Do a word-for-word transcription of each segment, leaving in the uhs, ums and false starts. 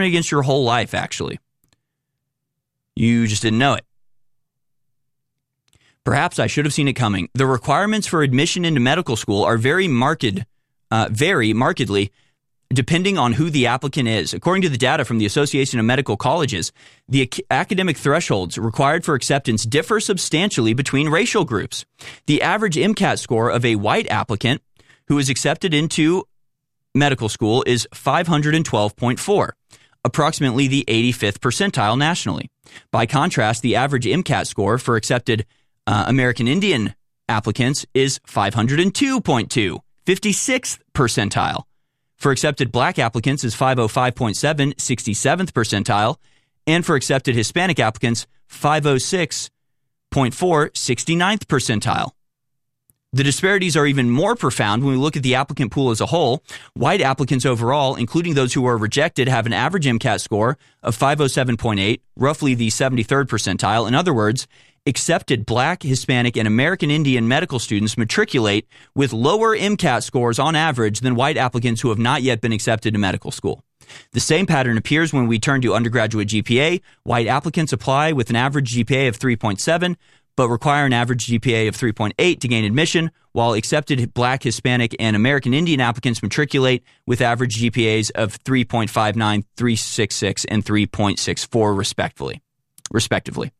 against your whole life, actually. You just didn't know it. Perhaps I should have seen it coming. The requirements for admission into medical school are very marked, uh, vary markedly depending on who the applicant is. According to the data from the Association of Medical Colleges, the ac- academic thresholds required for acceptance differ substantially between racial groups. The average MCAT score of a white applicant who is accepted into medical school is five hundred twelve point four, approximately the eighty-fifth percentile nationally. By contrast, the average MCAT score for accepted uh, American Indian applicants is five hundred two point two, fifty-sixth percentile. For accepted black applicants is five oh five point seven, sixty-seventh percentile, and for accepted Hispanic applicants, five oh six point four, sixty-ninth percentile. The disparities are even more profound when we look at the applicant pool as a whole. White applicants overall, including those who are rejected, have an average MCAT score of five oh seven point eight, roughly the seventy-third percentile. In other words, accepted black, Hispanic, and American Indian medical students matriculate with lower MCAT scores on average than white applicants who have not yet been accepted to medical school. The same pattern appears when we turn to undergraduate G P A. White applicants apply with an average G P A of three point seven, but require an average G P A of three point eight to gain admission, while accepted black, Hispanic, and American Indian applicants matriculate with average G P As of three point five nine, three point six six, and three point six four, respectively. respectively.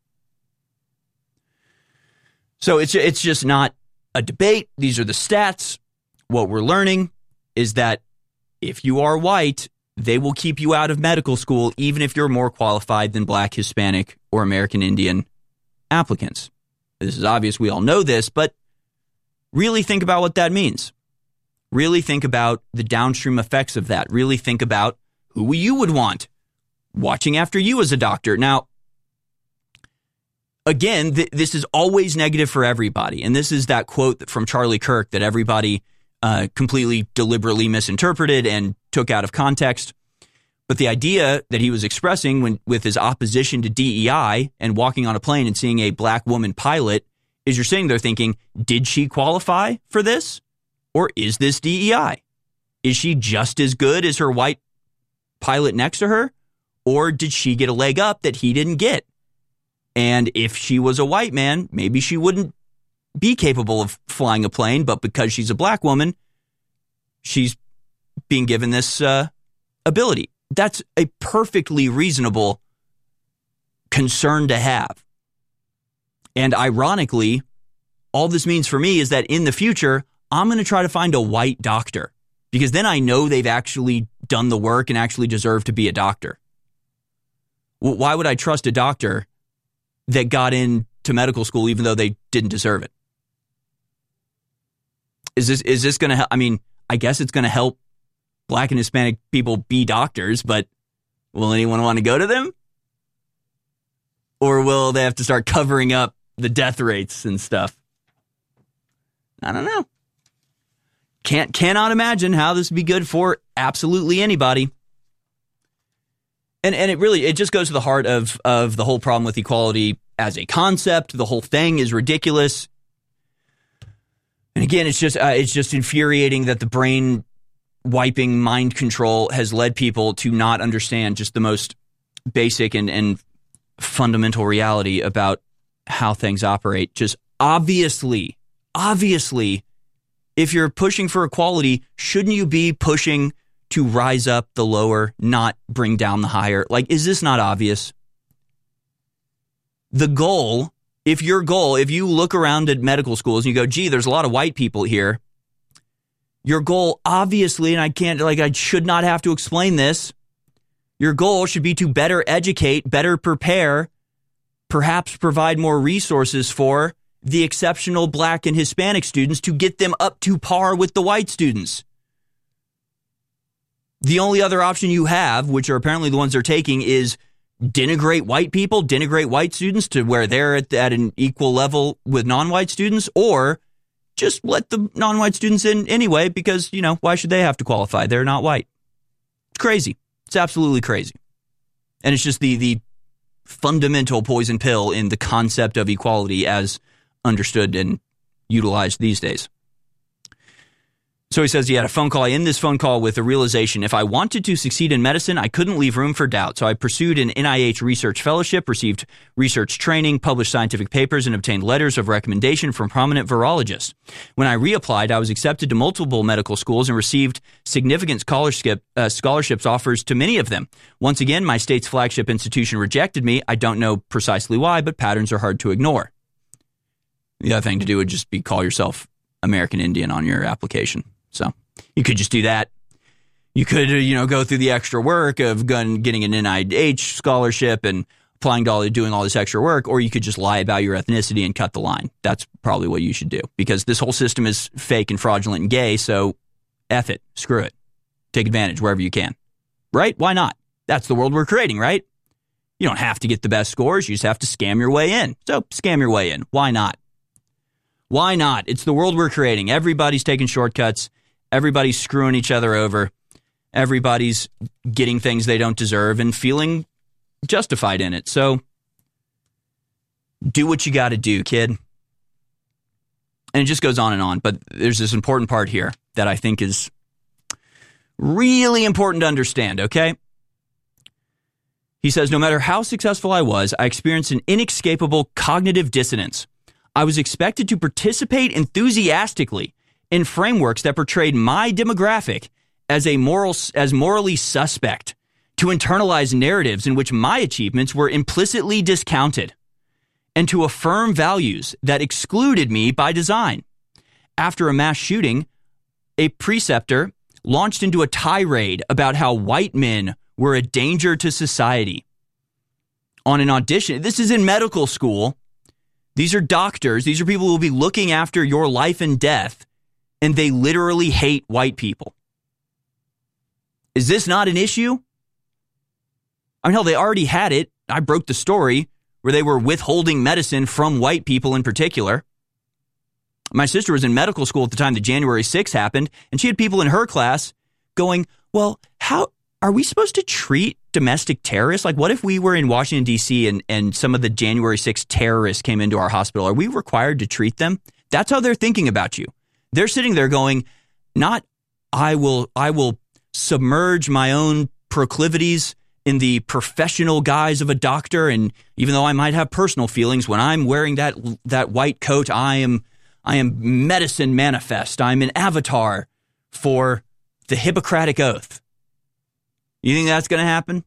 So it's it's just not a debate. These are the stats. What we're learning is that if you are white, they will keep you out of medical school even if you're more qualified than black, Hispanic, or American Indian applicants. This is obvious. We all know this, but really think about what that means. Really think about the downstream effects of that. Really think about who you would want watching after you as a doctor. Now, again, th- this is always negative for everybody. And this is that quote from Charlie Kirk that everybody uh, completely deliberately misinterpreted and took out of context. But the idea that he was expressing when with his opposition to D E I and walking on a plane and seeing a black woman pilot is you're sitting there thinking, did she qualify for this? Or is this D E I? Is she just as good as her white pilot next to her? Or did she get a leg up that he didn't get? And if she was a white man, maybe she wouldn't be capable of flying a plane, but because she's a black woman, she's being given this uh, ability. That's a perfectly reasonable concern to have. And ironically, all this means for me is that in the future, I'm going to try to find a white doctor because then I know they've actually done the work and actually deserve to be a doctor. Well, why would I trust a doctor that got into medical school even though they didn't deserve it? Is this is this going to help? I mean, I guess it's going to help black and Hispanic people be doctors, but will anyone want to go to them? Or will they have to start covering up the death rates and stuff? I don't know. Can't cannot imagine how this would be good for absolutely anybody. And and it really it just goes to the heart of of the whole problem with equality as a concept. The whole thing is ridiculous. And again, it's just uh, it's just infuriating that the brain wiping mind control has led people to not understand just the most basic and and fundamental reality about how things operate. Just obviously, obviously, if you're pushing for equality, shouldn't you be pushing to rise up the lower, not bring down the higher? Like, is this not obvious? The goal, if your goal, if you look around at medical schools and you go, gee, there's a lot of white people here, your goal, obviously, and I can't, like, I should not have to explain this, your goal should be to better educate, better prepare, perhaps provide more resources for the exceptional black and Hispanic students to get them up to par with the white students. The only other option you have, which are apparently the ones they're taking, is denigrate white people, denigrate white students to where they're at, at an equal level with non-white students, or just let the non-white students in anyway because, you know, why should they have to qualify? They're not white. It's crazy. It's absolutely crazy. And it's just the the fundamental poison pill in the concept of equality as understood and utilized these days. So he says he had a phone call. I end this phone call with a realization. If I wanted to succeed in medicine, I couldn't leave room for doubt. So I pursued an N I H research fellowship, received research training, published scientific papers, and obtained letters of recommendation from prominent virologists. When I reapplied, I was accepted to multiple medical schools and received significant scholarship uh, scholarships offers to many of them. Once again, my state's flagship institution rejected me. I don't know precisely why, but patterns are hard to ignore. The other thing to do would just be call yourself American Indian on your application. So you could just do that. You could, you know, go through the extra work of getting an N I H scholarship and applying to all, doing all this extra work, or you could just lie about your ethnicity and cut the line. That's probably what you should do, because this whole system is fake and fraudulent and gay. So F it, screw it, take advantage wherever you can, right? Why not? That's the world we're creating, right? You don't have to get the best scores. You just have to scam your way in. So scam your way in. Why not? Why not? It's the world we're creating. Everybody's taking shortcuts. Everybody's screwing each other over. Everybody's getting things they don't deserve and feeling justified in it. So do what you got to do, kid. And it just goes on and on. But there's this important part here that I think is really important to understand, okay? He says, no matter how successful I was, I experienced an inescapable cognitive dissonance. I was expected to participate enthusiastically in frameworks that portrayed my demographic as a moral, as morally suspect, to internalize narratives in which my achievements were implicitly discounted, and to affirm values that excluded me by design. After a mass shooting, a preceptor launched into a tirade about how white men were a danger to society. On an audition, this is in medical school. These are doctors. These are people who will be looking after your life and death, and they literally hate white people. Is this not an issue? I mean, hell, they already had it. I broke the story where they were withholding medicine from white people in particular. My sister was in medical school at the time that January sixth happened, and she had people in her class going, well, how are we supposed to treat domestic terrorists? Like, what if we were in Washington, D C, and, and some of the January sixth terrorists came into our hospital? Are we required to treat them? That's how they're thinking about you. They're sitting there going, not, I will, I will submerge my own proclivities in the professional guise of a doctor. And even though I might have personal feelings, when I'm wearing that, that white coat, I am, I am medicine manifest. I'm an avatar for the Hippocratic Oath. You think that's going to happen?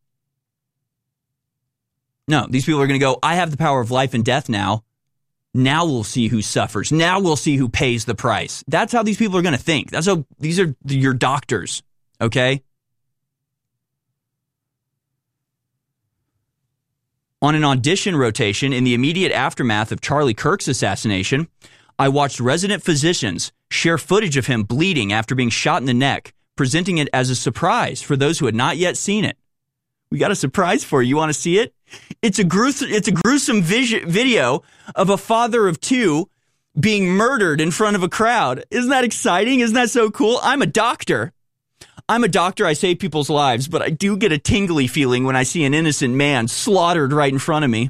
No, these people are going to go, I have the power of life and death now. Now we'll see who suffers. Now we'll see who pays the price. That's how these people are going to think. That's how these are your doctors, okay? On an audition rotation in the immediate aftermath of Charlie Kirk's assassination, I watched resident physicians share footage of him bleeding after being shot in the neck, presenting it as a surprise for those who had not yet seen it. We got a surprise for you. You want to see it? It's a gruesome, it's a gruesome vision, video of a father of two being murdered in front of a crowd. Isn't that exciting? Isn't that so cool? I'm a doctor. I'm a doctor. I save people's lives, but I do get a tingly feeling when I see an innocent man slaughtered right in front of me.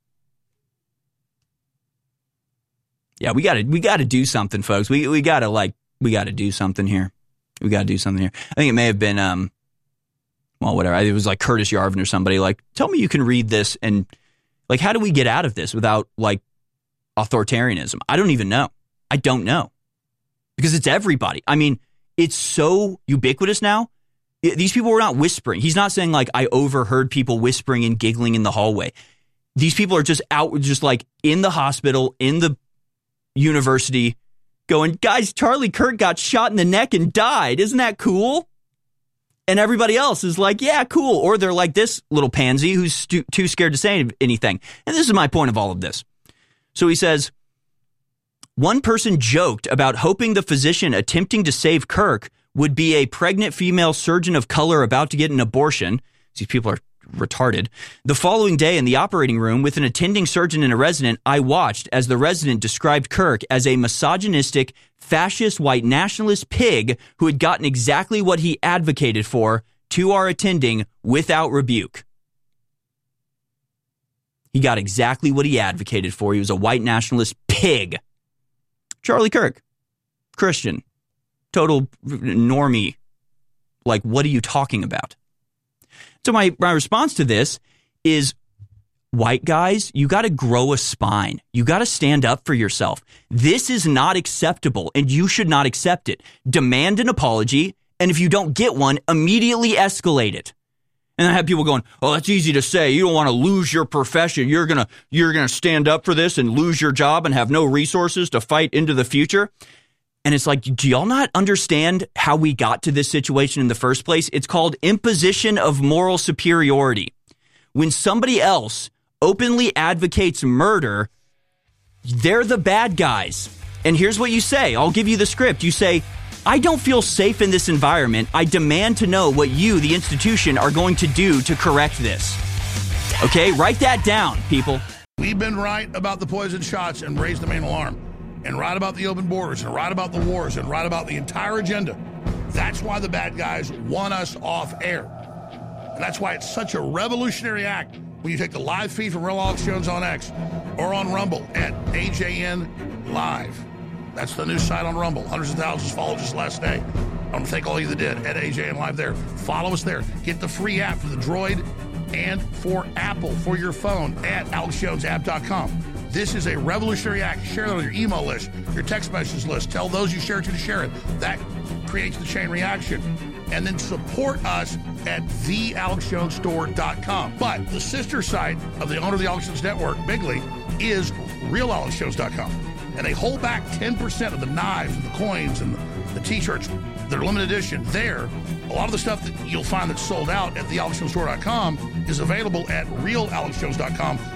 Yeah, we got to we got to do something, folks. We we got to like we got to do something here. We got to do something here. I think it may have been um well, whatever. It was like Curtis Yarvin or somebody like, tell me you can read this and like, how do we get out of this without like authoritarianism? I don't even know. I don't know because it's everybody. I mean, it's so ubiquitous now. These people were not whispering. He's not saying like, I overheard people whispering and giggling in the hallway. These people are just out, just like in the hospital, in the university going, guys, Charlie Kirk got shot in the neck and died. Isn't that cool? And everybody else is like, yeah, cool. Or they're like this little pansy who's stu- too scared to say anything. And this is my point of all of this. So he says, one person joked about hoping the physician attempting to save Kirk would be a pregnant female surgeon of color about to get an abortion. These people are retarded. The following day in the operating room with an attending surgeon and a resident, I watched as the resident described Kirk as a misogynistic, fascist, white nationalist pig who had gotten exactly what he advocated for to our attending without rebuke. He got exactly what he advocated for. He was a white nationalist pig. Charlie Kirk, Christian, total normie. Like, what are you talking about? So my, my response to this is, white guys, you got to grow a spine. You got to stand up for yourself. This is not acceptable, and you should not accept it. Demand an apology, and if you don't get one, immediately escalate it. And I have people going, oh, that's easy to say. You don't want to lose your profession. You're going to you're going to stand up for this and lose your job and have no resources to fight into the future. And it's like, do y'all not understand how we got to this situation in the first place? It's called imposition of moral superiority. When somebody else openly advocates murder, they're the bad guys. And here's what you say. I'll give you the script. You say, I don't feel safe in this environment. I demand to know what you, the institution, are going to do to correct this. Okay, write that down, people. We've been right about the poison shots and raised the main alarm, and right about the open borders, and right about the wars, and right about the entire agenda. That's why the bad guys want us off air. And that's why it's such a revolutionary act when you take the live feed from Real Alex Jones on X or on Rumble at A J N Live. That's the new site on Rumble. Hundreds of thousands followed just last day. I want to thank all of you that did at A J N Live there. Follow us there. Get the free app for the Droid and for Apple for your phone at alex jones app dot com. This is a revolutionary act. Share that on your email list, your text message list. Tell those you share it to to share it. That creates the chain reaction. And then support us at the alex jones store dot com. But the sister site of the owner of the Alex Jones Network, Bigly, is real alex jones dot com. And they hold back ten percent of the knives and the coins and the, the T-shirts. They're limited edition. There, a lot of the stuff that you'll find that's sold out at the alex jones store dot com is available at real alex jones dot com